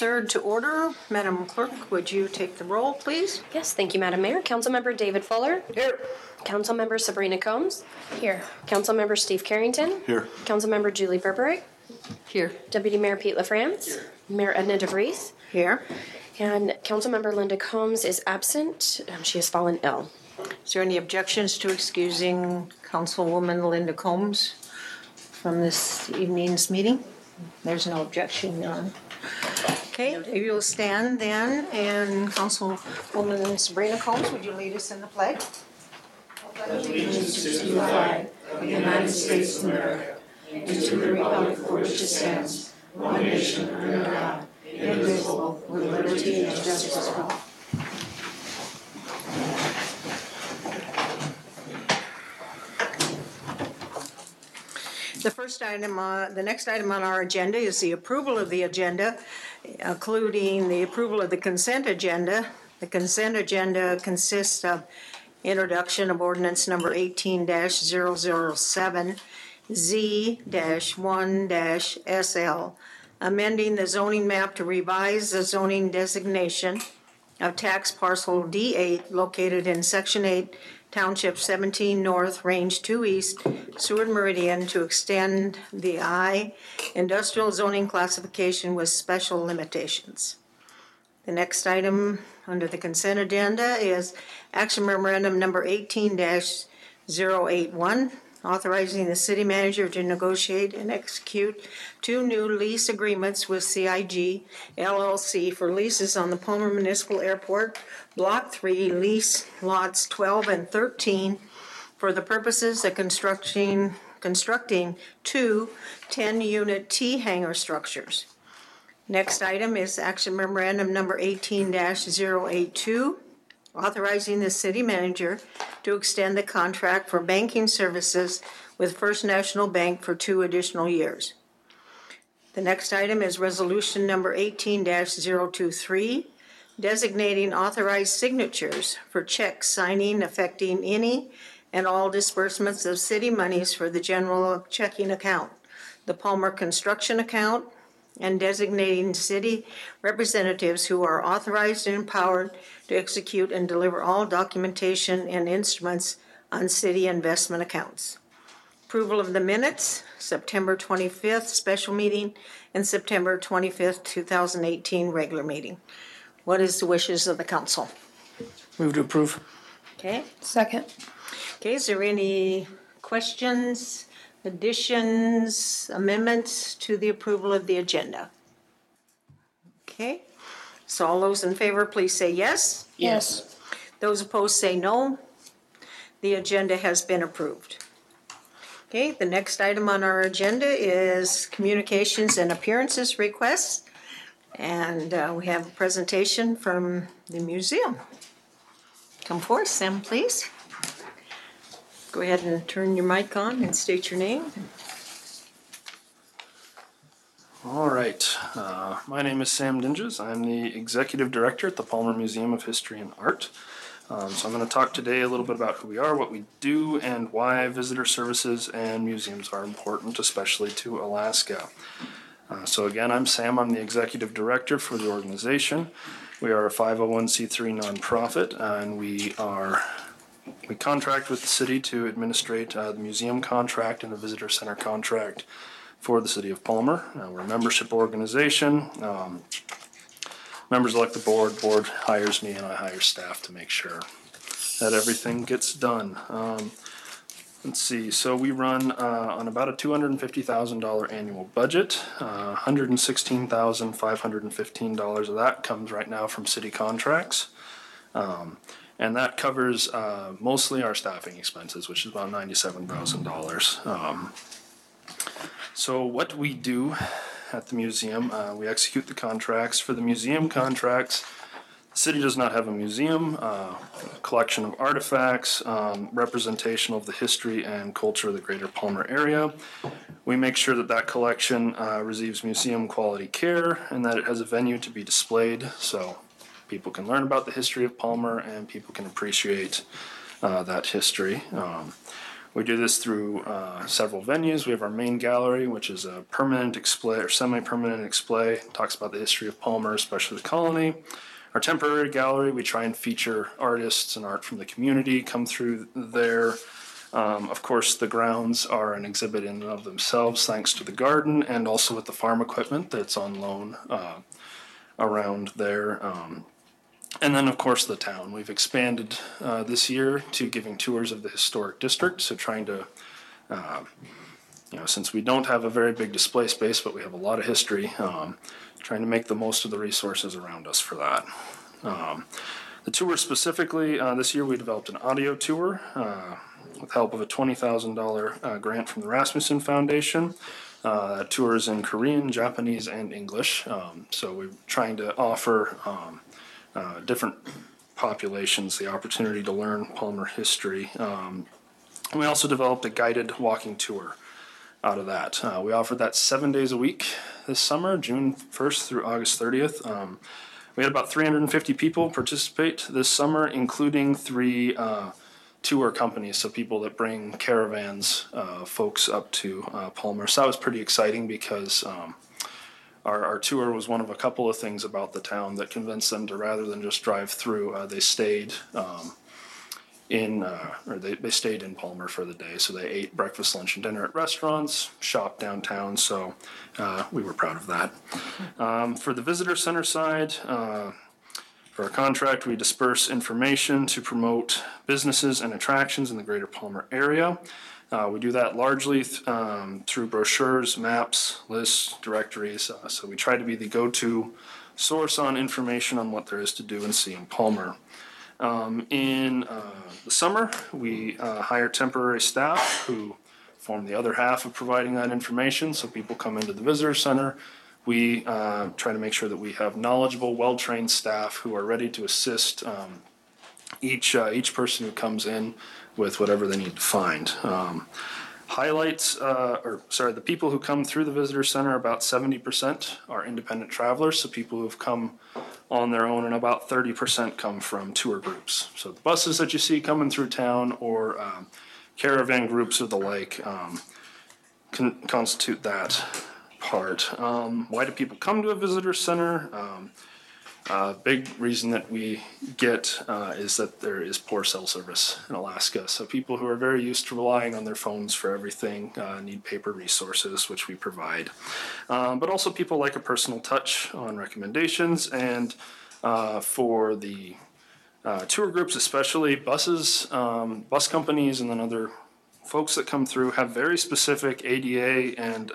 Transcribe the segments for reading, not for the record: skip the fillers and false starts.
3rd to order. Madam Clerk, would you take the roll, please? Yes, thank you, Madam Mayor. Councilmember David Fuller. Here. Councilmember Sabrina Combs. Here. Councilmember Steve Carrington. Here. Councilmember Julie Berberick. Here. Deputy Mayor Pete LaFrance. Here. Mayor Edna DeVries. Here. And Councilmember Linda Combs is absent. She has fallen ill. Is there any objections to excusing Councilwoman Linda Combs from this evening's meeting? There's no objection, Your Honor. Okay, if you'll stand then, and Councilwoman Sabrina Combs, would you lead us in the pledge? Allegiance to the flag of the United States of America and to the republic for which it stands, one nation under God, indivisible, with liberty and justice for all. The next item on our agenda is the approval of the agenda, including the approval of the consent agenda. The consent agenda consists of introduction of ordinance number 18-007, Z-1-SL, amending the zoning map to revise the zoning designation of tax parcel D8 located in Section 8, Township 17 North, Range 2 East, Seward Meridian to extend the I industrial zoning classification with special limitations. The next item under the consent agenda is action memorandum number 18-081, authorizing the city manager to negotiate and execute 2 new lease agreements with CIG LLC for leases on the Palmer Municipal Airport, Block 3, lease lots 12 and 13, for the purposes of constructing 2 10-unit T-hangar structures. Next item is action memorandum number 18-082, authorizing the city manager to extend the contract for banking services with First National Bank for 2 additional years. The next item is resolution number 18-023, designating authorized signatures for checks signing affecting any and all disbursements of city monies for the general checking account, the Palmer construction account, and designating city representatives who are authorized and empowered to execute and deliver all documentation and instruments on city investment accounts. Approval of the minutes, September 25th special meeting and September 25th, 2018 regular meeting. What is the wishes of the council? Move to approve. Okay. Second. Okay, is there any questions, additions, amendments to the approval of the agenda? Okay, so all those in favor, please say yes. Yes. Those opposed say no. The agenda has been approved. Okay, the next item on our agenda is communications and appearances requests. And we have a presentation from the museum. Come forth, Sam, please. Go ahead and turn your mic on and state your name. All right. My name is Sam Dinges. I'm the Executive Director at the Palmer Museum of History and Art. So I'm going to talk today a little bit about who we are, what we do, and why visitor services and museums are important, especially to Alaska. So again, I'm Sam. I'm the Executive Director for the organization. We are a 501c3 nonprofit, and we contract with the city to administrate the museum contract and the visitor center contract for the city of Palmer. We're a membership organization. Members elect the board. Board hires me, and I hire staff to make sure that everything gets done. Let's see. So we run on about a $250,000 annual budget. $116,515 of that comes right now from city contracts. And that covers mostly our staffing expenses, which is about $97,000. So what we do at the museum, we execute the contracts. For the museum contracts, the city does not have a museum, a collection of artifacts, representation of the history and culture of the greater Palmer area. We make sure that that collection receives museum quality care and that it has a venue to be displayed so people can learn about the history of Palmer and people can appreciate that history. We do this through several venues. We have our main gallery, which is a permanent display or semi-permanent display. It talks about the history of Palmer, especially the colony. Our temporary gallery, we try and feature artists and art from the community come through there. Of course, the grounds are an exhibit in and of themselves, thanks to the garden and also with the farm equipment that's on loan around there. And then, of course, the town. We've expanded this year to giving tours of the historic district, so trying to, since we don't have a very big display space, but we have a lot of history, trying to make the most of the resources around us for that. The tour specifically, this year we developed an audio tour with help of a $20,000 grant from the Rasmussen Foundation. That tour is in Korean, Japanese, and English. So we're trying to offer different populations the opportunity to learn Palmer history. We also developed a guided walking tour out of that. We offered that 7 days a week this summer, June 1st through August 30th. We had about 350 people participate this summer, including 3 tour companies, so people that bring caravans, folks up to Palmer. So that was pretty exciting because our tour was one of a couple of things about the town that convinced them to, rather than just drive through, they stayed they stayed in Palmer for the day. So they ate breakfast, lunch, and dinner at restaurants, shopped downtown. So we were proud of that. For the visitor center side, for our contract, we disperse information to promote businesses and attractions in the greater Palmer area. We do that largely through brochures, maps, lists, directories. So we try to be the go-to source on information on what there is to do and see in Palmer. In the summer, we hire temporary staff who form the other half of providing that information. So people come into the visitor center. We try to make sure that we have knowledgeable, well-trained staff who are ready to assist each person who comes in with whatever they need to find. The people who come through the visitor center, about 70% are independent travelers, so people who have come on their own, and about 30% come from tour groups. So the buses that you see coming through town or caravan groups or the like constitute that part. Why do people come to a visitor center? Big reason that we get is that there is poor cell service in Alaska. So people who are very used to relying on their phones for everything need paper resources, which we provide. But also people like a personal touch on recommendations, and for the tour groups, especially buses, bus companies, and then other folks that come through have very specific ADA and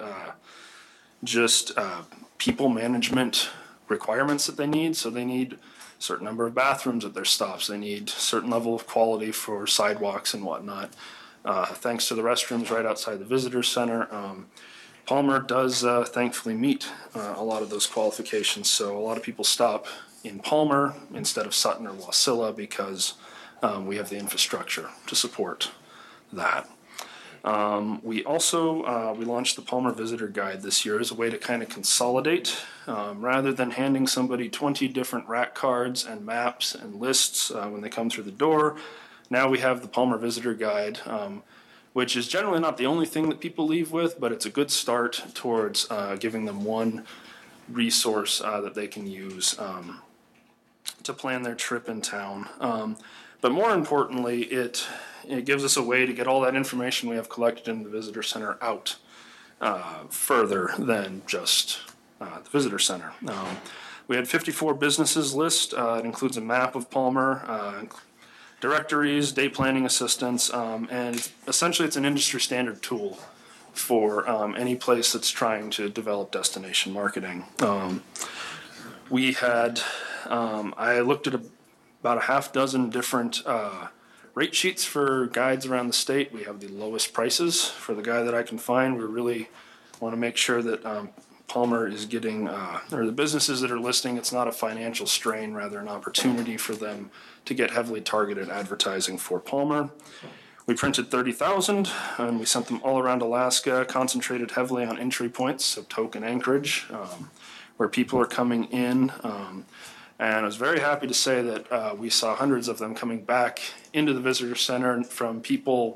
people management requirements that they need. So they need a certain number of bathrooms at their stops. They need a certain level of quality for sidewalks and whatnot. Thanks to the restrooms right outside the visitor center, Palmer does thankfully meet a lot of those qualifications. So a lot of people stop in Palmer instead of Sutton or Wasilla because we have the infrastructure to support that. We also we launched the Palmer Visitor Guide this year as a way to kind of consolidate, rather than handing somebody 20 different rack cards and maps and lists when they come through the door. Now we have the Palmer Visitor Guide, which is generally not the only thing that people leave with, but it's a good start towards giving them one resource that they can use to plan their trip in town. But more importantly, it gives us a way to get all that information we have collected in the visitor center out further than just the visitor center. We had 54 businesses list. It includes a map of Palmer, directories, day planning assistance, and essentially it's an industry standard tool for any place that's trying to develop destination marketing. We had, I looked at about a half dozen different rate sheets for guides around the state. We have the lowest prices for the guide that I can find. We really want to make sure that Palmer is getting, or the businesses that are listing, it's not a financial strain, rather an opportunity for them to get heavily targeted advertising for Palmer. We printed 30,000 and we sent them all around Alaska, concentrated heavily on entry points, so Tok and Anchorage, where people are coming in. And I was very happy to say that we saw hundreds of them coming back into the visitor center from people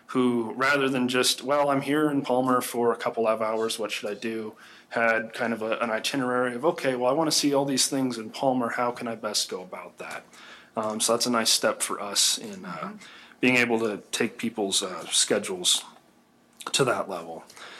who, rather than just, well, I'm here in Palmer for a couple of hours, what should I do, had kind of an itinerary of, okay, well, I want to see all these things in Palmer, how can I best go about that? So that's a nice step for us in being able to take people's schedules to that level.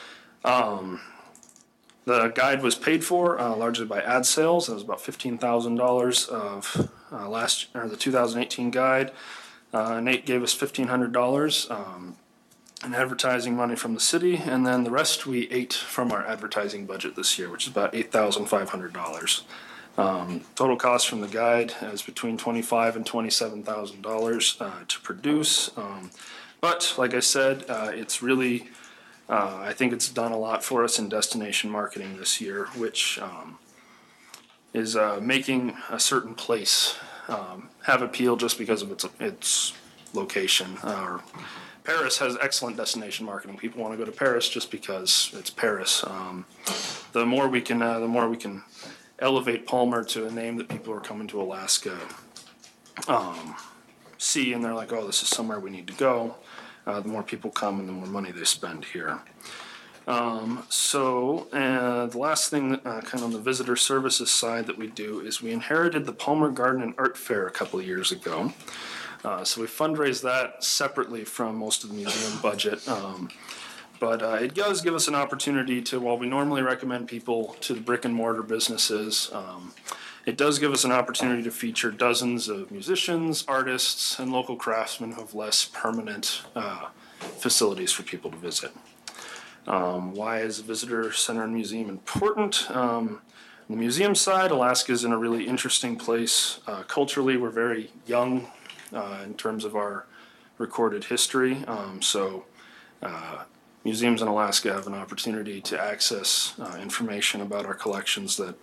The guide was paid for largely by ad sales. That was about $15,000 of the 2018 guide. Nate gave us $1,500 in advertising money from the city, and then the rest we ate from our advertising budget this year, which is about $8,500. Total cost from the guide is between $25,000 and $27,000 to produce. But like I said, it's really, I think it's done a lot for us in destination marketing this year, which is making a certain place have appeal just because of its location. Paris has excellent destination marketing. People want to go to Paris just because it's Paris. The more we can elevate Palmer to a name that people are coming to Alaska see, and they're like, oh, this is somewhere we need to go. The more people come and the more money they spend here. The last thing kind of on the visitor services side that we do is we inherited the Palmer Garden and Art Fair a couple of years ago. So we fundraise that separately from most of the museum budget. But it does give us an opportunity to, while we normally recommend people to the brick and mortar businesses, it does give us an opportunity to feature dozens of musicians, artists, and local craftsmen who have less permanent facilities for people to visit. Why is a visitor center and museum important? On the museum side, Alaska is in a really interesting place. Culturally, we're very young in terms of our recorded history. Museums in Alaska have an opportunity to access information about our collections that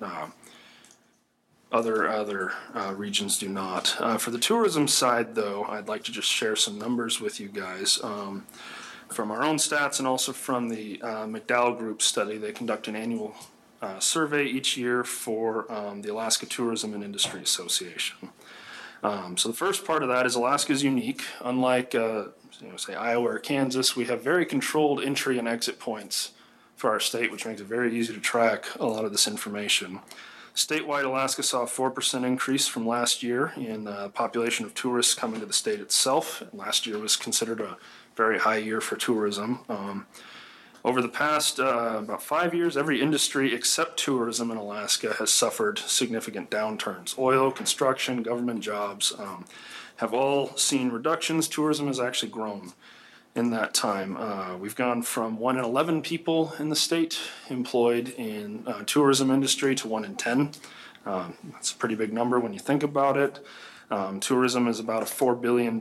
other regions do not. For the tourism side, though, I'd like to just share some numbers with you guys. From our own stats and also from the McDowell Group study. They conduct an annual survey each year for the Alaska Tourism and Industry Association. So the first part of that is Alaska is unique. Unlike, say, Iowa or Kansas, we have very controlled entry and exit points for our state, which makes it very easy to track a lot of this information. Statewide, Alaska saw a 4% increase from last year in the population of tourists coming to the state itself. Last year was considered a very high year for tourism. Over the past about 5 years, every industry except tourism in Alaska has suffered significant downturns. Oil, construction, government jobs have all seen reductions. Tourism has actually grown in that time. We've gone from 1 in 11 people in the state employed in tourism industry to 1 in 10. That's a pretty big number when you think about it. Tourism is about a $4 billion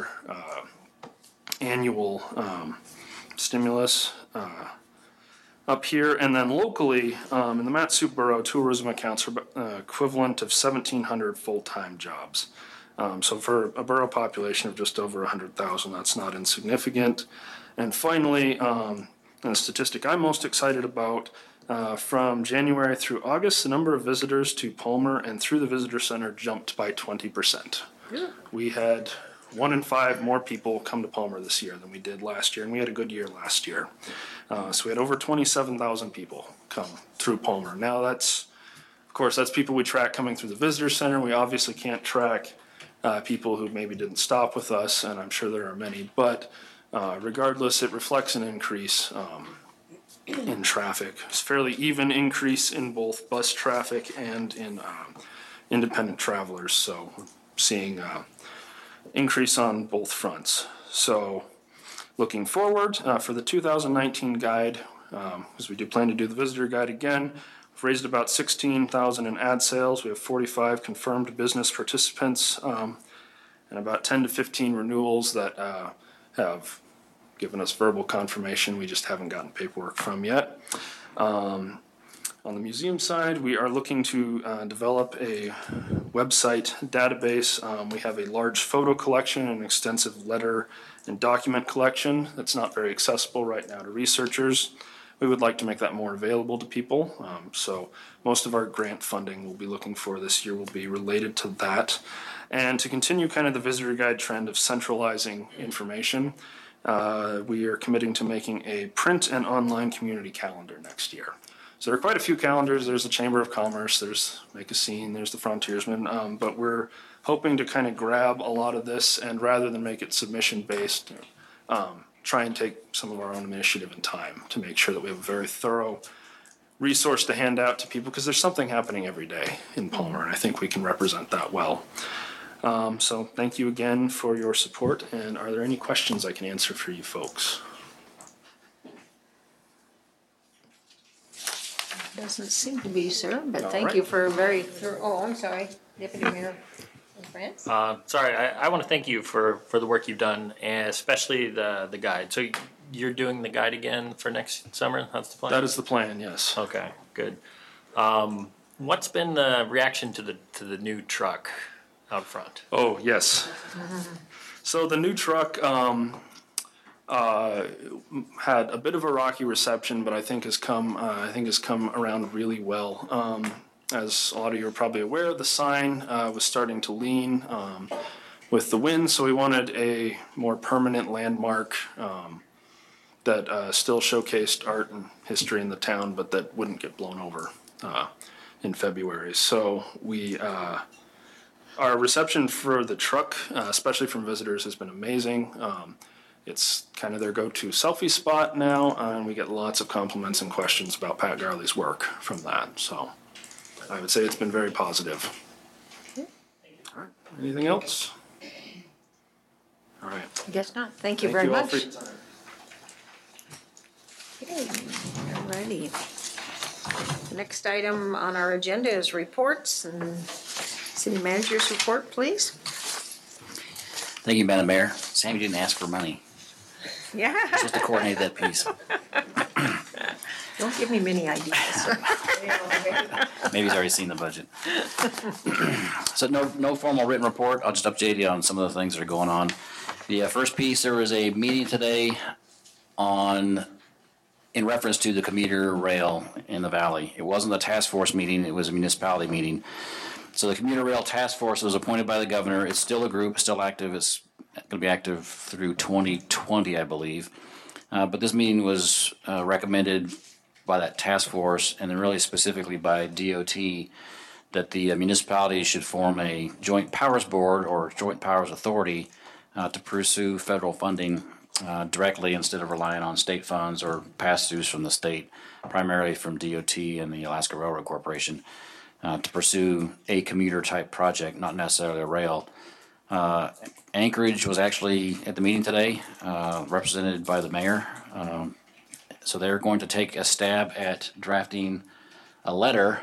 annual stimulus up here, and then locally in the Mat-Su Borough, tourism accounts for equivalent of 1,700 full-time jobs. So for a borough population of just over 100,000, that's not insignificant. And finally, the statistic I'm most excited about, from January through August, the number of visitors to Palmer and through the visitor center jumped by 20%. Yeah. We had 1 in 5 more people come to Palmer this year than we did last year, and we had a good year last year. So we had over 27,000 people come through Palmer. Now that's people we track coming through the visitor center. We obviously can't track people who maybe didn't stop with us, and I'm sure there are many, but regardless, it reflects an increase in traffic. It's a fairly even increase in both bus traffic and in independent travelers, so seeing increase on both fronts. So looking forward for the 2019 guide, because we do plan to do the visitor guide again, we've raised about $16,000 in ad sales. We have 45 confirmed business participants and about 10 to 15 renewals that have given us verbal confirmation. We just haven't gotten paperwork from yet. On the museum side, we are looking to develop a website database. We have a large photo collection and extensive letter and document collection that's not very accessible right now to researchers. We would like to make that more available to people. So most of our grant funding we'll be looking for this year will be related to that. And to continue kind of the visitor guide trend of centralizing information, we are committing to making a print and online community calendar next year. So there are quite a few calendars. There's the Chamber of Commerce, there's Make a Scene, there's the Frontiersman, but we're hoping to kind of grab a lot of this and rather than make it submission-based, try and take some of our own initiative and time to make sure that we have a very thorough resource to hand out to people because there's something happening every day in Palmer, and I think we can represent that well. So thank you again for your support, and are there any questions I can answer for you folks? Doesn't seem to be, sir, but All thank right. you for a very thorough, oh, I'm sorry, Deputy Mayor France. Sorry, I want to thank you for the work you've done, and especially the guide. So you're doing the guide again for next summer? That's the plan? That is the plan, yes. Okay, good. What's been the reaction to the new truck out front? Oh, yes. So the new truck had a bit of a rocky reception, but I think has come around really well. As a lot of you are probably aware, the sign was starting to lean with the wind, so we wanted a more permanent landmark that still showcased art and history in the town, but that wouldn't get blown over in February. So our reception for the truck, especially from visitors, has been amazing. It's kind of their go-to selfie spot now, and we get lots of compliments and questions about Pat Garley's work from that. So I would say it's been very positive. All right. Anything else? All right. I guess not. Thank you Thank very all much. for your time. Okay, alrighty. The next item on our agenda is reports and city manager's report, please. Thank you, Madam Mayor. Sam, you didn't ask for money. Yeah, Just to coordinate that piece. don't give me many ideas. Maybe he's already seen the budget. So no formal written report. I'll just update you on some of the things that are going on. The first piece, there was a meeting today in reference to the commuter rail in the valley. It wasn't a task force meeting, it was a municipality meeting. So the commuter rail task force was appointed by the governor. It's still a group, still active. It's going to be active through 2020, I believe. But this meeting was recommended by that task force, and then really specifically by DOT, that the municipalities should form a joint powers board or joint powers authority to pursue federal funding directly instead of relying on state funds or pass-throughs from the state, primarily from DOT and the Alaska Railroad Corporation, to pursue a commuter-type project, not necessarily a rail. Anchorage was actually at the meeting today, represented by the mayor. So they're going to take a stab at drafting a letter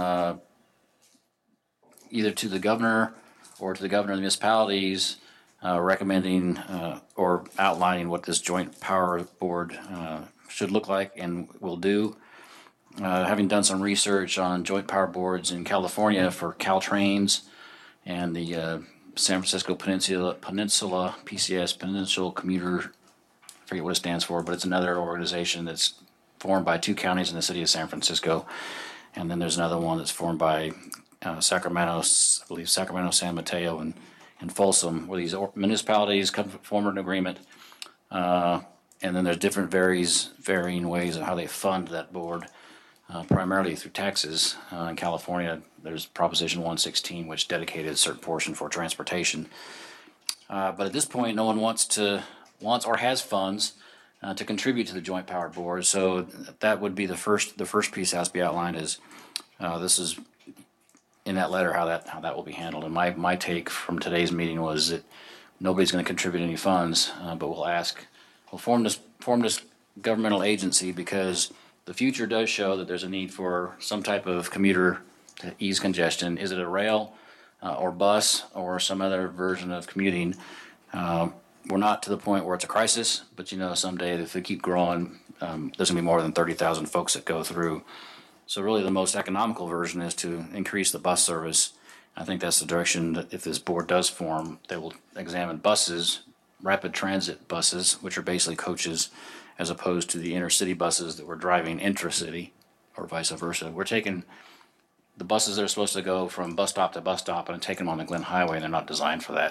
either to the governor or to the governor of the municipalities recommending or outlining what this joint power board should look like and will do. Having done some research on joint power boards in California for Caltrains and the San Francisco Peninsula PCS, Peninsula Commuter, I forget what it stands for, but it's another organization that's formed by two counties in the city of San Francisco. And then there's another one that's formed by Sacramento, I believe Sacramento, San Mateo, and Folsom, where these municipalities form an agreement. And then there's different varying ways of how they fund that board. Primarily through taxes. In California, there's Proposition 116, which dedicated a certain portion for transportation. But at this point, no one wants or has funds to contribute to the Joint Power Board. So that would be the first piece that has to be outlined is this is in that letter how that will be handled. And my take from today's meeting was that nobody's going to contribute any funds, but we'll form this governmental agency because the future does show that there's a need for some type of commuter to ease congestion. Is it a rail or bus or some other version of commuting? We're not to the point where it's a crisis, but someday if they keep growing, there's going to be more than 30,000 folks that go through. So really the most economical version is to increase the bus service. I think that's the direction that if this board does form, they will examine buses, rapid transit buses, which are basically coaches, as opposed to the intercity buses that were driving intracity or vice versa. We're taking the buses that are supposed to go from bus stop to bus stop and taking them on the Glen Highway, and they're not designed for that.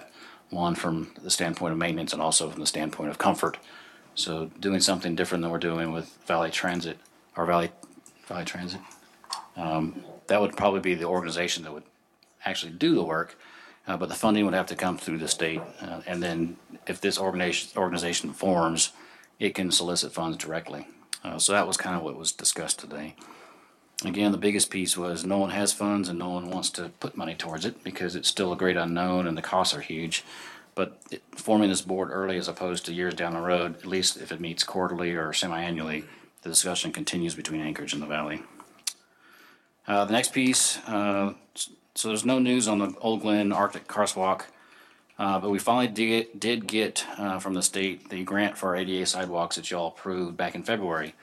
one from the standpoint of maintenance and also from the standpoint of comfort. So doing something different than we're doing with Valley Transit or Valley Transit, that would probably be the organization that would actually do the work, but the funding would have to come through the state. And then if this organization forms, it can solicit funds directly. So that was kind of what was discussed today. Again, the biggest piece was no one has funds and no one wants to put money towards it because it's still a great unknown and the costs are huge. But forming this board early as opposed to years down the road, at least if it meets quarterly or semi-annually, the discussion continues between Anchorage and the Valley. The next piece, so there's no news on the Old Glen Arctic Crosswalk, but we finally did get from the state the grant for our ADA sidewalks that y'all approved back in February.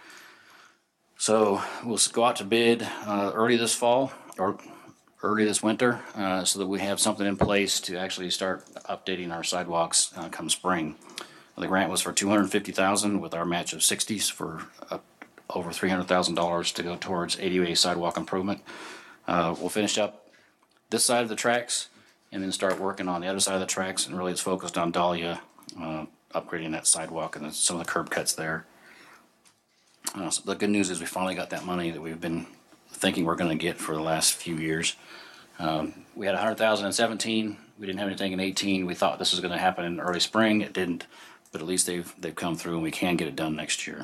So we'll go out to bid early this fall or early this winter so that we have something in place to actually start updating our sidewalks come spring. The grant was for $250,000 with our match of 60s for over $300,000 to go towards ADA sidewalk improvement. We'll finish up this side of the tracks and then start working on the other side of the tracks, and really it's focused on Dahlia, upgrading that sidewalk and some of the curb cuts there. So the good news is we finally got that money that we've been thinking we're going to get for the last few years. We had $100,000 in 17. We didn't have anything in 18. We thought this was going to happen in early spring. It didn't, but at least they've come through and we can get it done next year.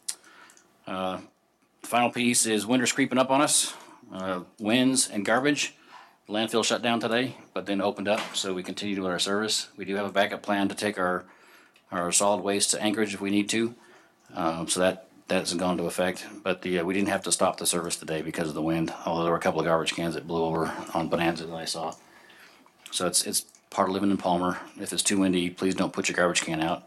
The final piece is winter's creeping up on us. Winds and garbage. The landfill shut down today, but then opened up, so we continue with our service. We do have a backup plan to take our solid waste to Anchorage if we need to. So that hasn't gone into effect. But we didn't have to stop the service today because of the wind, although there were a couple of garbage cans that blew over on Bonanza that I saw. So it's part of living in Palmer. If it's too windy, please don't put your garbage can out.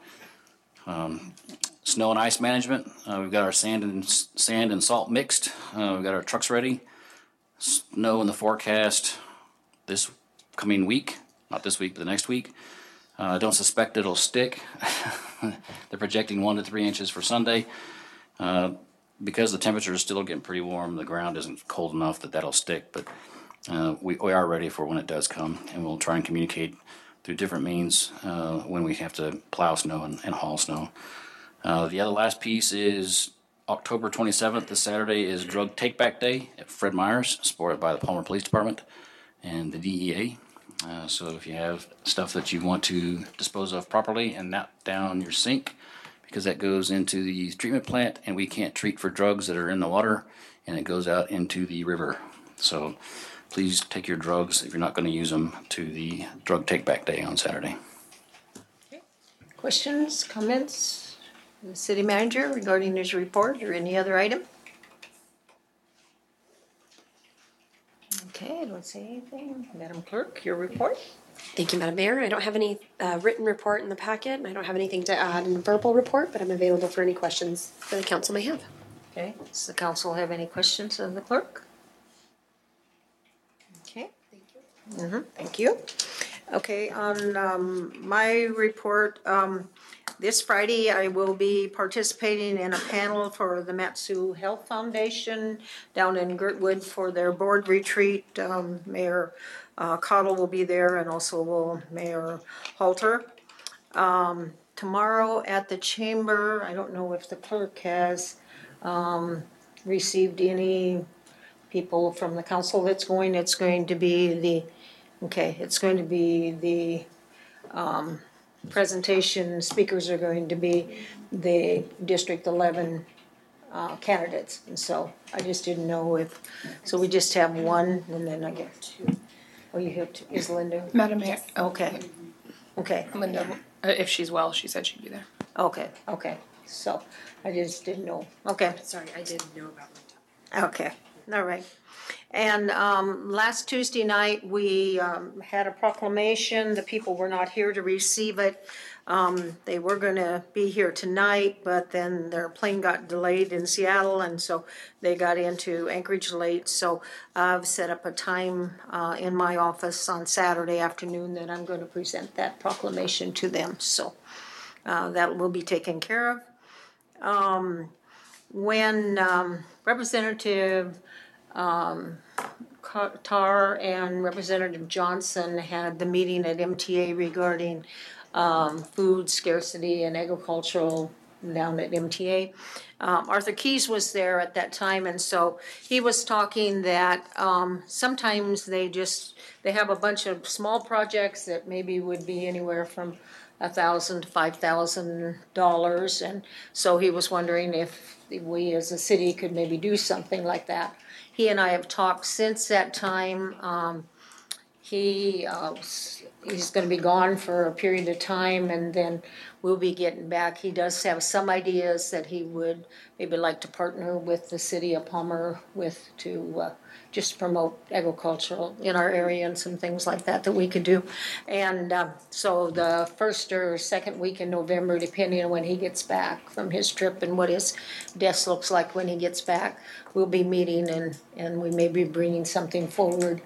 Snow and ice management. We've got our sand and salt mixed. We've got our trucks ready. Snow in the forecast this coming week, not this week, but the next week. I don't suspect it'll stick. They're projecting 1 to 3 inches for Sunday. Because the temperature is still getting pretty warm, the ground isn't cold enough that'll stick, but we are ready for when it does come, and we'll try and communicate through different means when we have to plow snow and haul snow. The other last piece is October 27th, this Saturday, is Drug Take Back Day at Fred Meyer's, supported by the Palmer Police Department and the DEA. So if you have stuff that you want to dispose of properly and not down your sink, because that goes into the treatment plant and we can't treat for drugs that are in the water, and it goes out into the river. So please take your drugs, if you're not going to use them, to the Drug Take Back Day on Saturday. Questions, comments? The city manager regarding his report or any other item? Okay, I don't see anything. Madam Clerk, your report? Thank you, Madam Mayor. I don't have any written report in the packet, and I don't have anything to add in the verbal report, but I'm available for any questions that the council may have. Okay, does the council have any questions of the clerk? Okay. Thank you. Thank you. Okay, on my report, this Friday I will be participating in a panel for the Matsu Health Foundation down in Girdwood for their board retreat. Mayor Cottle will be there, and also will Mayor Halter. Tomorrow at the chamber, I don't know if the clerk has received any people from the council that's going. It's going to be the presentation. Speakers are going to be the District 11 candidates, and so I just didn't know if, so we just have one, and then I get two. Oh, you have two. Is Linda? Madam Mayor. Okay. Linda, if she's well, she said she'd be there. Okay. So I just didn't know. Okay. Sorry, I didn't know about Linda. Okay, all right. And last Tuesday night, we had a proclamation. The people were not here to receive it. They were going to be here tonight, but then their plane got delayed in Seattle, and so they got into Anchorage late. So I've set up a time in my office on Saturday afternoon that I'm going to present that proclamation to them. So that will be taken care of. When Representative Tar and Representative Johnson had the meeting at MTA regarding food scarcity and agricultural down at MTA. Arthur Keyes was there at that time, and so he was talking that sometimes they have a bunch of small projects that maybe would be anywhere from $1,000 to $5,000, and so he was wondering if we as a city could maybe do something like that. He and I have talked since that time. He's going to be gone for a period of time, and then we'll be getting back. He does have some ideas that he would maybe like to partner with the city of Palmer with to just promote agricultural in our area and some things like that we could do. And so the first or second week in November, depending on when he gets back from his trip and what his desk looks like when he gets back, we'll be meeting and we may be bringing something forward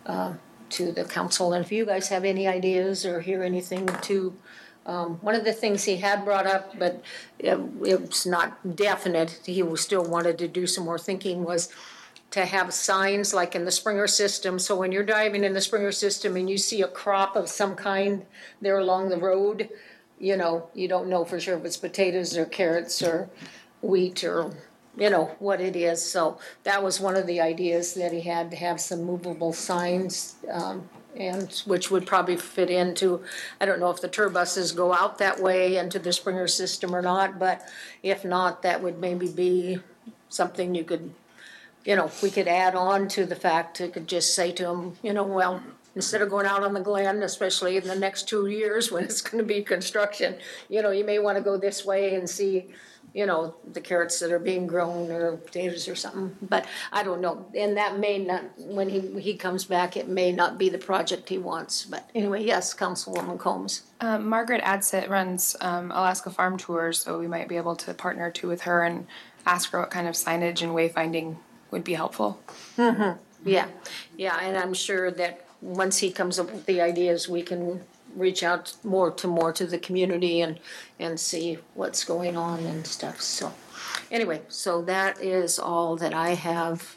to the council. And if you guys have any ideas or hear anything to, one of the things he had brought up, but it's not definite, he still wanted to do some more thinking, was to have signs like in the Springer system. So when you're driving in the Springer system and you see a crop of some kind there along the road, you know, you don't know for sure if it's potatoes or carrots or wheat or you know what it is. So that was one of the ideas that he had, to have some movable signs, and which would probably fit into, I don't know if the tour buses go out that way into the Springer system or not, but if not, that would maybe be something you could, you know, we could add on to the fact. You could just say to them, you know, well, instead of going out on the Glen, especially in the next 2 years when it's going to be construction, you know, you may want to go this way and see, you know, the carrots that are being grown or potatoes or something. But I don't know. And that may not, when he comes back, it may not be the project he wants. But anyway, yes, Councilwoman Combs. Margaret Adsit runs Alaska Farm Tours, so we might be able to partner too with her and ask her what kind of signage and wayfinding would be helpful. Mm-hmm. Yeah, and I'm sure that once he comes up with the ideas, we can reach out more to the community and see what's going on and stuff. So anyway, so that is all that I have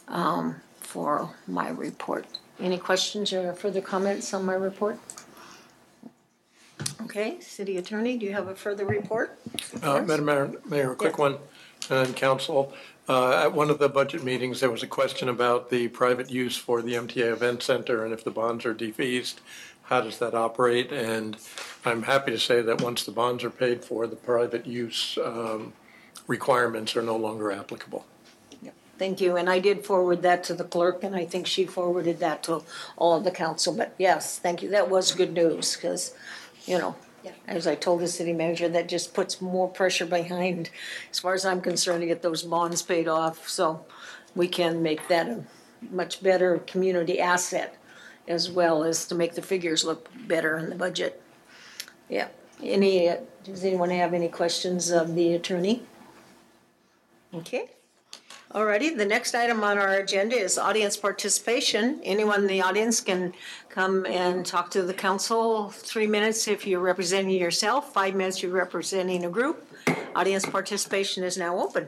for my report. Any questions or further comments on my report? Okay, City Attorney, do you have a further report? Madam Mayor, a quick one, and Council. At one of the budget meetings, there was a question about the private use for the MTA Event Center, and if the bonds are defeased, how does that operate? And I'm happy to say that once the bonds are paid for, the private use requirements are no longer applicable. Thank you, and I did forward that to the clerk, and I think she forwarded that to all of the council. But yes, thank you. That was good news because, you know, as I told the city manager, that just puts more pressure behind, as far as I'm concerned, to get those bonds paid off so we can make that a much better community asset, as well as to make the figures look better in the budget. Yeah. Does anyone have any questions of the attorney? Okay. Alrighty, the next item on our agenda is audience participation. Anyone in the audience can come and talk to the council. 3 minutes if you're representing yourself, 5 minutes if you're representing a group. Audience participation is now open.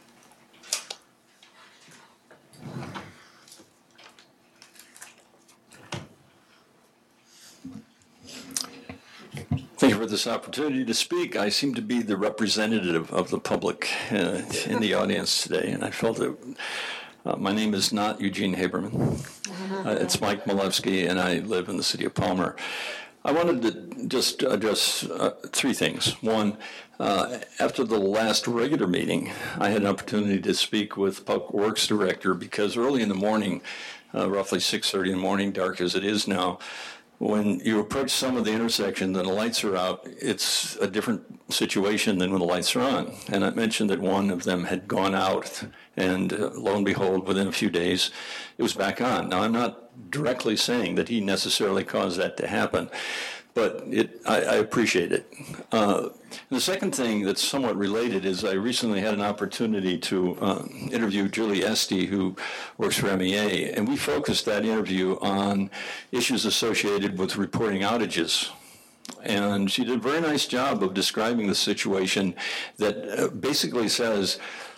Thank you for this opportunity to speak. I seem to be the representative of the public in the audience today, and I felt that my name is not Eugene Haberman. It's Mike Malevsky, and I live in the city of Palmer. I wanted to just address 3 things. One, after the last regular meeting, I had an opportunity to speak with Public Works Director because early in the morning, roughly 6:30 in the morning, dark as it is now, when you approach some of the intersections and the lights are out, it's a different situation than when the lights are on. And I mentioned that one of them had gone out, and lo and behold, within a few days, it was back on. Now, I'm not directly saying that he necessarily caused that to happen, but I appreciate it. The second thing that's somewhat related is I recently had an opportunity to interview Julie Esty, who works for MEA, and we focused that interview on issues associated with reporting outages. And she did a very nice job of describing the situation that basically says,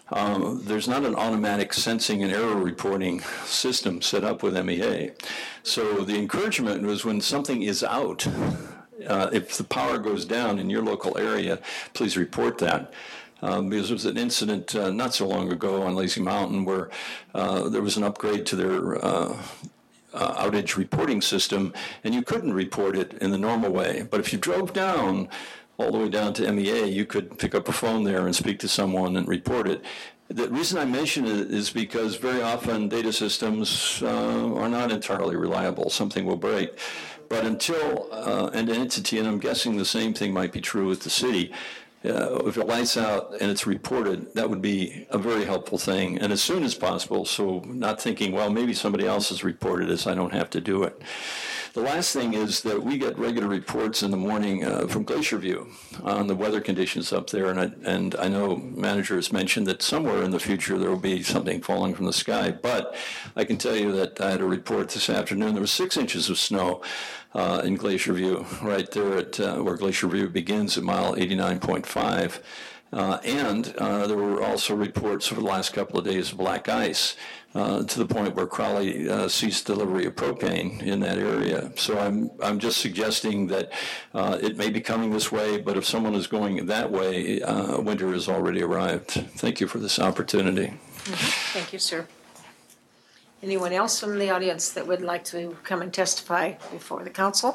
there's not an automatic sensing and error reporting system set up with MEA. So the encouragement was when something is out, if the power goes down in your local area, please report that. Because there was an incident not so long ago on Lazy Mountain where there was an upgrade to their outage reporting system, and you couldn't report it in the normal way. But if you drove down, all the way down to MEA, you could pick up a phone there and speak to someone and report it. The reason I mention it is because very often data systems are not entirely reliable. Something will break. But until an entity, and I'm guessing the same thing might be true with the city, if it lights out and it's reported, that would be a very helpful thing, and as soon as possible, so not thinking, well, maybe somebody else has reported this, I don't have to do it. The last thing is that we get regular reports in the morning from Glacier View on the weather conditions up there, and I know manager has mentioned that somewhere in the future there will be something falling from the sky, but I can tell you that I had a report this afternoon. There was 6 inches of snow in Glacier View, right there at where Glacier View begins at mile 89.5. And there were also reports over the last couple of days of black ice to the point where Crowley ceased delivery of propane in that area. So I'm just suggesting that it may be coming this way, but if someone is going that way, winter has already arrived. Thank you for this opportunity. Thank you, sir. Anyone else from the audience that would like to come and testify before the council?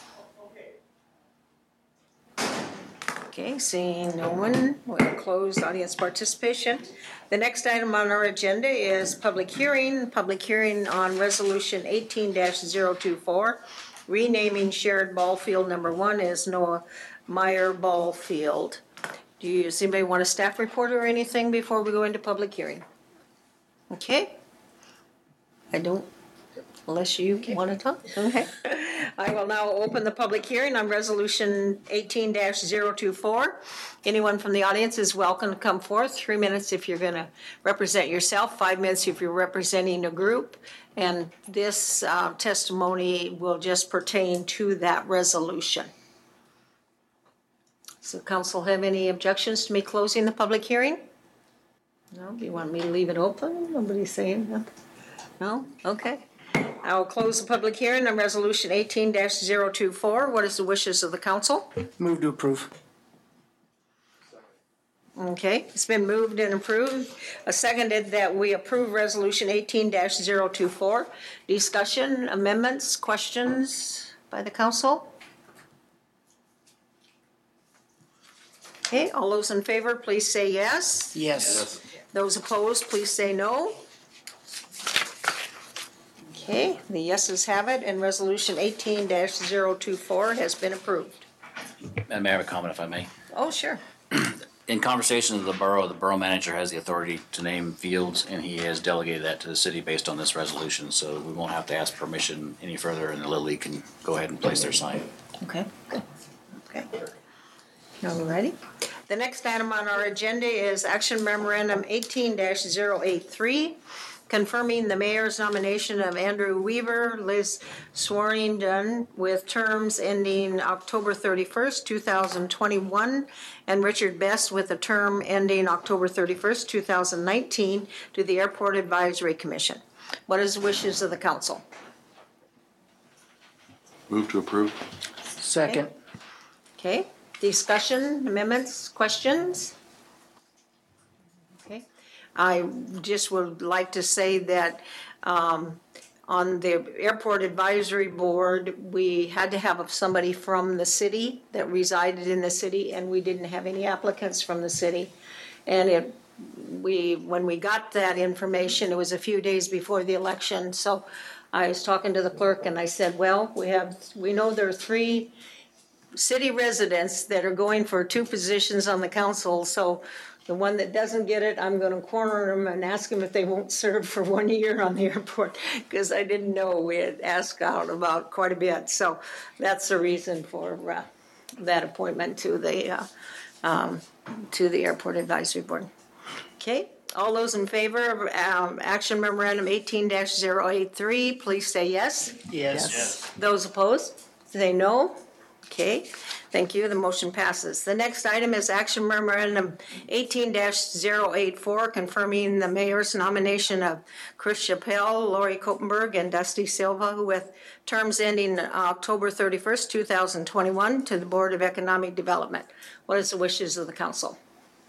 Okay, seeing no one, we'll close audience participation. The next item on our agenda is public hearing on Resolution 18-024, renaming Shared Ball Field Number 1 as Noah Meyer Ball Field. Does anybody want a staff report or anything before we go into public hearing? Okay. I don't, unless you want to talk. Okay. I will now open the public hearing on Resolution 18-024. Anyone from the audience is welcome to come forth. 3 minutes if you're going to represent yourself, 5 minutes if you're representing a group. And this testimony will just pertain to that resolution. So council have any objections to me closing the public hearing? No? Do you want me to leave it open? Nobody's saying no? No? Okay. I will close the public hearing on Resolution 18-024. What is the wishes of the council? Move to approve. Okay, it's been moved and approved. Seconded that we approve Resolution 18-024. Discussion, amendments, questions by the council? Okay, all those in favor, please say yes. Yes. Those opposed, please say no. Okay, the yeses have it, and Resolution 18-024 has been approved. And may I have a comment if I may? Oh, sure. In conversations with the borough manager has the authority to name fields, and he has delegated that to the city based on this resolution, so we won't have to ask permission any further, and the Little League can go ahead and place their sign. Okay, good. Okay. All righty. The next item on our agenda is Action Memorandum 18-083, confirming the mayor's nomination of Andrew Weaver, Liz Swarrington, with terms ending October 31st, 2021, and Richard Best with a term ending October 31st, 2019, to the Airport Advisory Commission. What is the wishes of the council? Move to approve. Second. Okay, discussion, amendments, questions? Okay, I just would like to say that on the Airport Advisory Board, we had to have somebody from the city that resided in the city, and we didn't have any applicants from the city. And when we got that information, it was a few days before the election, so I was talking to the clerk and I said, well, we know there are 3 city residents that are going for 2 positions on the council, so the one that doesn't get it, I'm going to corner them and ask them if they won't serve for 1 year on the airport, because I didn't know. We had asked out about quite a bit, so that's the reason for that appointment to the Airport Advisory Board. Okay, all those in favor of Action Memorandum 18-083, please say yes. Yes. Those opposed, say no. Okay, Thank you. The motion passes. The next item is action memorandum 18-084, confirming the mayor's nomination of Chris Chappelle, Lori Koppenberg, and Dusty Silva with terms ending October 31st, 2021 to the Board of Economic Development. What is the wishes of the council?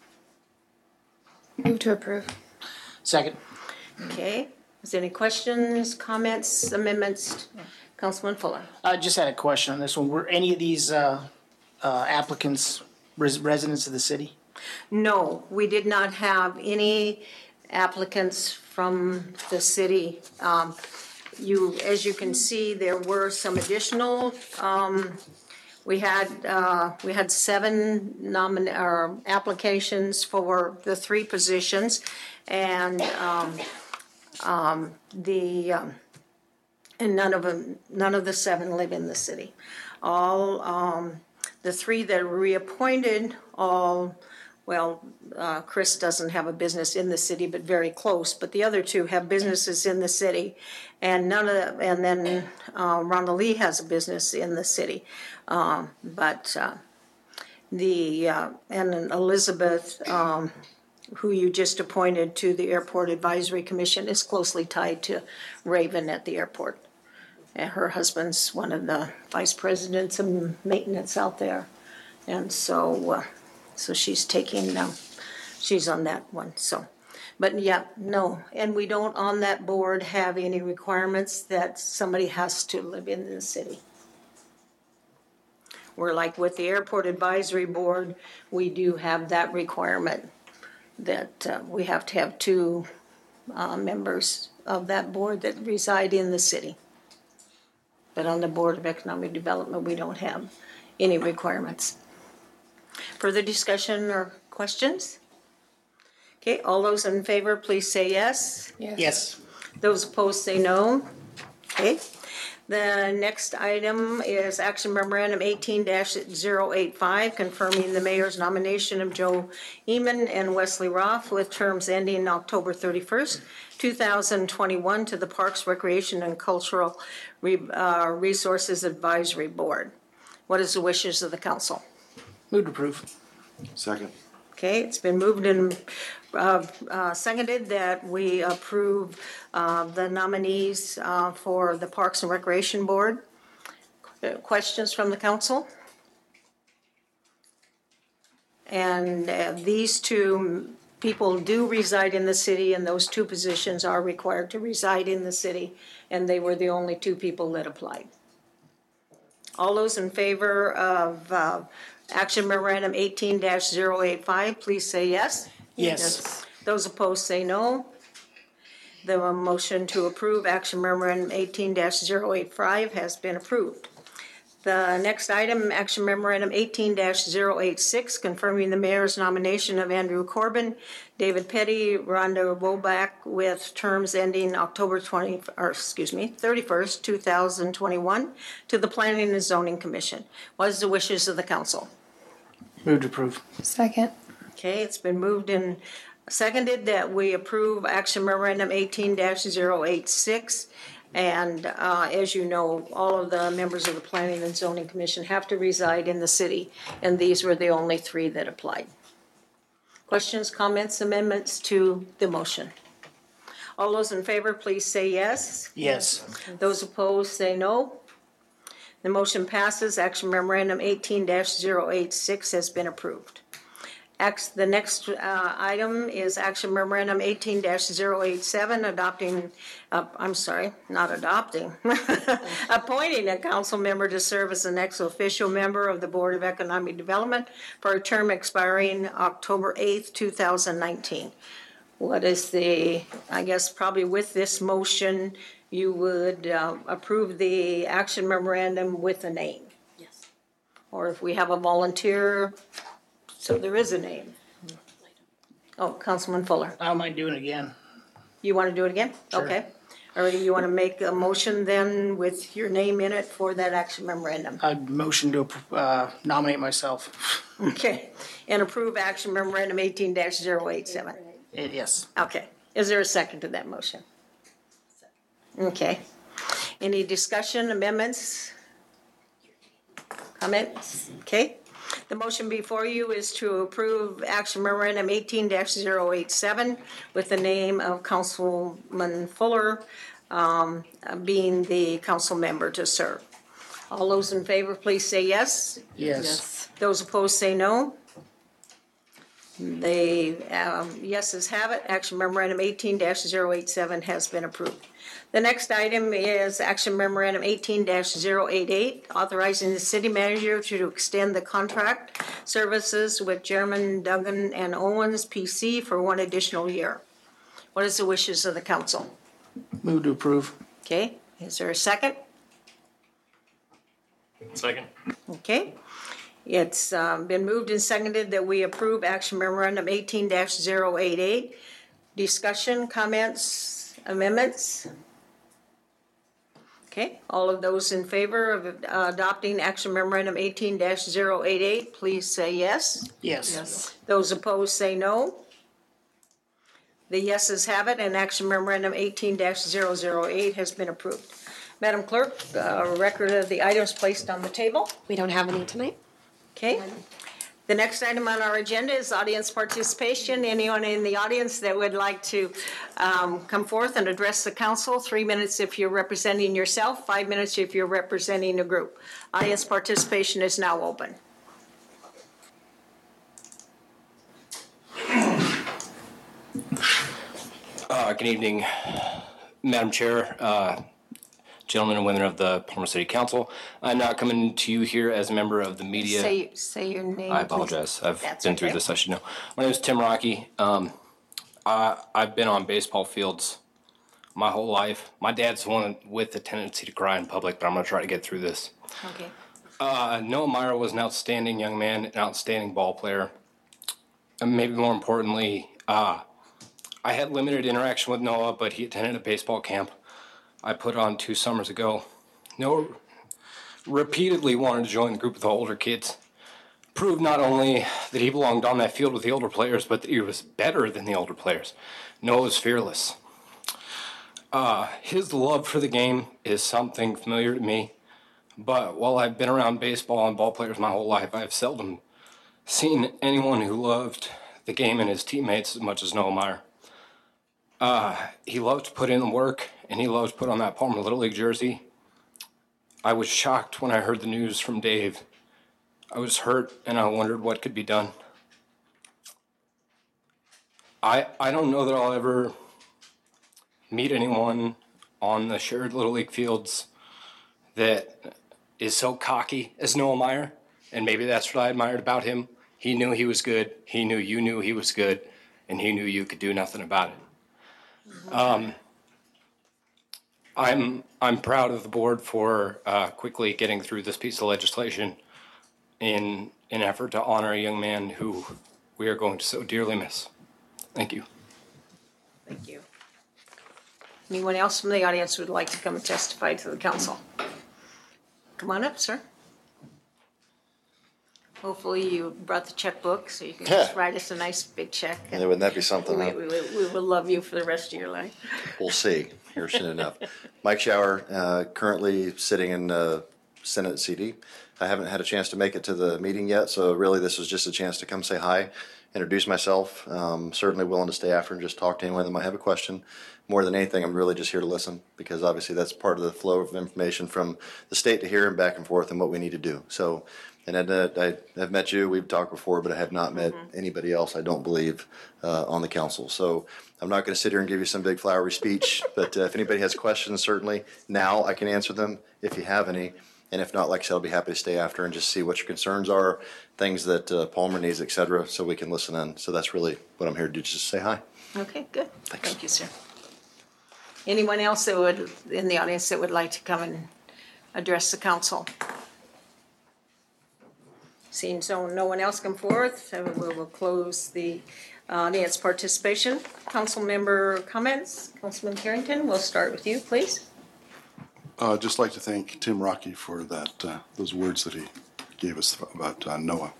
Move to approve. Second. Okay. Is there any questions, comments, amendments? Councilman Fuller. I just had a question on this one. Were any of these applicants residents of the city? No, we did not have any applicants from the city. As you can see, there were some additional. We had 7 applications for the 3 positions, and and none of the 7 live in the city. All the 3 that were reappointed, Chris doesn't have a business in the city, but very close. But the other 2 have businesses in the city, and then Rhonda Lee has a business in the city. And Elizabeth, who you just appointed to the Airport Advisory Commission, is closely tied to Raven at the airport. And her husband's one of the vice presidents of maintenance out there. And so she's she's on that one. But yeah, no. And we don't on that board have any requirements that somebody has to live in the city. We're like with the Airport Advisory Board, we do have that requirement that we have to have 2 members of that board that reside in the city. But on the Board of Economic Development, we don't have any requirements. Further discussion or questions? Okay, all those in favor, please say yes. Yes. Those opposed say no. Okay. The next item is action memorandum 18-085, confirming the mayor's nomination of Joe Eman and Wesley Roth with terms ending October 31st, 2021 to the Parks, Recreation, and Cultural Resources Advisory Board. What is the wishes of the council? Move to approve. Second. Okay, it's been moved and seconded that we approve the nominees for the Parks and Recreation Board. Questions from the council? And these 2 people do reside in the city, and those 2 positions are required to reside in the city, and they were the only 2 people that applied. All those in favor of action memorandum 18-085, please say yes. Yes. Those opposed say no. The motion to approve action memorandum 18-085 has been approved. The next item, action memorandum 18-086, confirming the mayor's nomination of Andrew Corbin, David Petty, Rhonda Woback with terms ending October 31st, 2021 to the Planning and Zoning Commission. What is the wishes of the council? Move to approve. Second. Okay, it's been moved and seconded that we approve action memorandum 18-086. And as you know, all of the members of the Planning and Zoning Commission have to reside in the city, and these were the only 3 that applied. Questions, comments, amendments to the motion? All those in favor, please say yes. Yes. Those opposed say no. The motion passes. Action memorandum 18-086 has been approved. The next item is action memorandum 18-087, appointing a council member to serve as an ex-officio member of the Board of Economic Development for a term expiring October 8th, 2019. What is probably with this motion, you would approve the action memorandum with a name. Yes. Or if we have a volunteer, so there is a name. Oh, Councilman Fuller. I don't mind doing it again. You want to do it again? Sure. Okay. All right, you want to make a motion then with your name in it for that action memorandum? I'd motion to nominate myself. Okay. And approve action memorandum 18-087. Yes. Okay. Is there a second to that motion? Okay. Any discussion, amendments? Comments? Okay. The motion before you is to approve action memorandum 18-087 with the name of Councilman Fuller being the council member to serve. All those in favor, please say yes. Yes. Those opposed say no. The yeses have it. Action memorandum 18-087 has been approved. The next item is action memorandum 18-088, authorizing the city manager to extend the contract services with German, Duggan, and Owens PC for one additional year. What is the wishes of the council? Move to approve. Okay, is there a second? Second. Okay. It's been moved and seconded that we approve action memorandum 18-088. Discussion, comments, amendments? Okay, all of those in favor of adopting action memorandum 18-088, please say yes. Yes. Those opposed say no. The yeses have it, and action memorandum 18-008 has been approved. Madam Clerk, record of the items placed on the table. We don't have any tonight. Okay. The next item on our agenda is audience participation. Anyone in the audience that would like to come forth and address the council, 3 minutes if you're representing yourself, 5 minutes if you're representing a group. Audience participation is now open. Good evening, Madam Chair, gentlemen and women of the Palmer City Council. I'm not coming to you here as a member of the media. Say your name. I apologize. I've That's been okay. through this, I should know. My name is Tim Rocky. I've been on baseball fields my whole life. My dad's one with a tendency to cry in public, but I'm going to try to get through this. Okay. Noah Meyer was an outstanding young man, an outstanding ball player. And maybe more importantly, I had limited interaction with Noah, but he attended a baseball camp I put on 2 summers ago. Noah repeatedly wanted to join the group of the older kids. Proved not only that he belonged on that field with the older players, but that he was better than the older players. Noah was fearless. His love for the game is something familiar to me, but while I've been around baseball and ball players my whole life, I've seldom seen anyone who loved the game and his teammates as much as Noah Meyer. He loved to put in the work, and he loved to put on that Palmer Little League jersey. I was shocked when I heard the news from Dave. I was hurt, and I wondered what could be done. I don't know that I'll ever meet anyone on the shared Little League fields that is so cocky as Noah Meyer, and maybe that's what I admired about him. He knew he was good, he knew you knew he was good, and he knew you could do nothing about it. I'm proud of the board for quickly getting through this piece of legislation in an effort to honor a young man who we are going to so dearly miss. Thank you. Thank you. Anyone else from the audience who would like to come and testify to the council? Come on up, sir. Hopefully you brought the checkbook so you can just write us a nice big check. Yeah, wouldn't that be something? We Huh? will love you for the rest of your life. We'll see here soon enough. Mike Schauer, currently sitting in Senate CD. I haven't had a chance to make it to the meeting yet, so really this was just a chance to come say hi, introduce myself. Certainly willing to stay after and just talk to anyone that might have a question. More than anything, I'm really just here to listen because obviously that's part of the flow of information from the state to here and back and forth and what we need to do. So. And I've met you, we've talked before, but I have not met anybody else, I don't believe, on the council. So I'm not going to sit here and give you some big flowery speech, but if anybody has questions, certainly now I can answer them if you have any. And if not, like I said, I'll be happy to stay after and just see what your concerns are, things that Palmer needs, et cetera, so we can listen in. So that's really what I'm here to do, just say hi. Okay, good. Thanks. Thank you, sir. Anyone else that would, in the audience that would like to come and address the council? Seeing so no one else come forth, so we will close the audience participation. Council member comments. Councilman Carrington, we'll start with you, please. Just like to thank Tim Rocky for that those words that he gave us about Noah.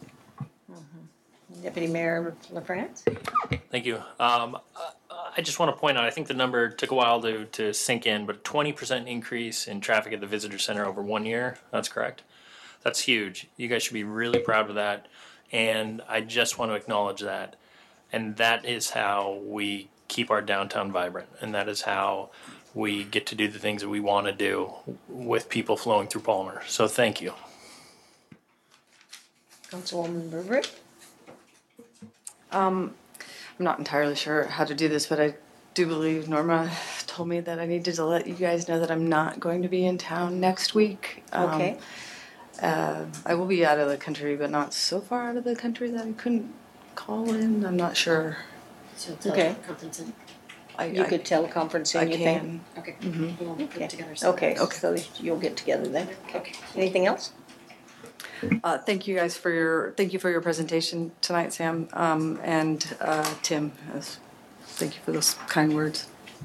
Deputy Mayor LaFrance. Thank you. I just want to point out, I think the number took a while to sink in, but 20% increase in traffic at the visitor center over 1 year. That's correct. That's huge. You guys should be really proud of that. And I just want to acknowledge that. And that is how we keep our downtown vibrant. And that is how we get to do the things that we want to do with people flowing through Palmer. So thank you. Councilwoman Burbrick? I'm not entirely sure how to do this, but I do believe Norma told me that I needed to let you guys know that I'm not going to be in town next week. Okay. I will be out of the country, but not so far out of the country that I couldn't call in. I'm not sure. So Okay. teleconferencing. You could teleconference I anything? can. Okay. Mhm. We'll put Okay. it together. So Okay, so you'll get together then. Okay. Anything else? Thank you guys for your presentation tonight, Sam, and Tim. Thank you for those kind words.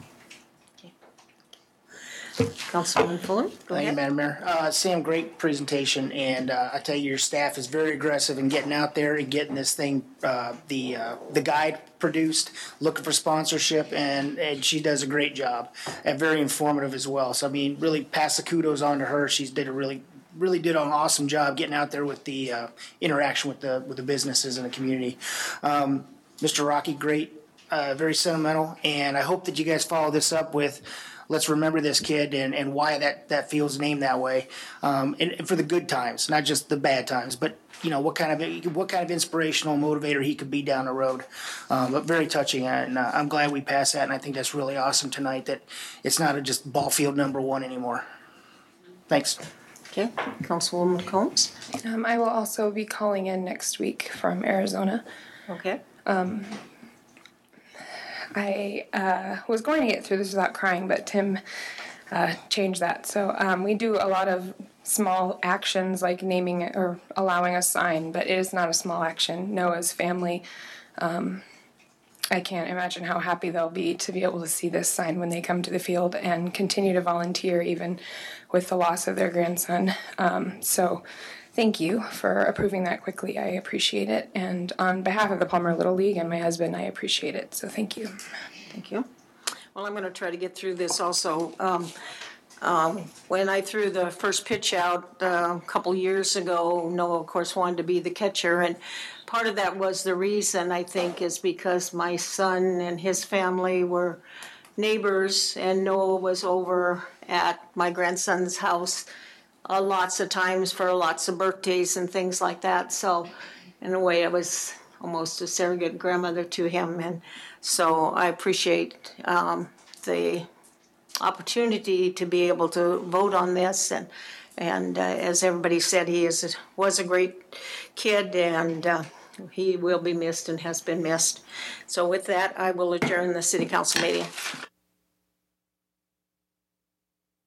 Councilwoman Fuller? Go Thank you, ahead. Madam Mayor. Sam, great presentation, and I tell you, your staff is very aggressive in getting out there and getting this thing, the guide produced, looking for sponsorship, and she does a great job and very informative as well. So I mean, really pass the kudos on to her. She's did a really did an awesome job getting out there with the interaction with the businesses and the community. Mr. Rocky, great, very sentimental, and I hope that you guys follow this up with. Let's remember this kid and why that field's named that way, and for the good times, not just the bad times. But you know what kind of inspirational motivator he could be down the road. But very touching, and I'm glad we passed that. And I think that's really awesome tonight that it's not just ball field number one anymore. Thanks. Okay, Councilwoman Combs? I will also be calling in next week from Arizona. Okay. I was going to get through this without crying, but Tim changed that. So we do a lot of small actions like naming it or allowing a sign, but it is not a small action. Noah's family, I can't imagine how happy they'll be to be able to see this sign when they come to the field and continue to volunteer even with the loss of their grandson. So thank you for approving that quickly. I appreciate it. And on behalf of the Palmer Little League and my husband, I appreciate it. So thank you. Thank you. Well, I'm going to try to get through this also. When I threw the first pitch out a couple years ago, Noah, of course, wanted to be the catcher. And part of that was the reason, I think, is because my son and his family were neighbors, and Noah was over at my grandson's house lots of times for lots of birthdays and things like that. So in a way, I was almost a surrogate grandmother to him. And so I appreciate the opportunity to be able to vote on this. And as everybody said, was a great kid, and he will be missed and has been missed. So with that, I will adjourn the city council meeting.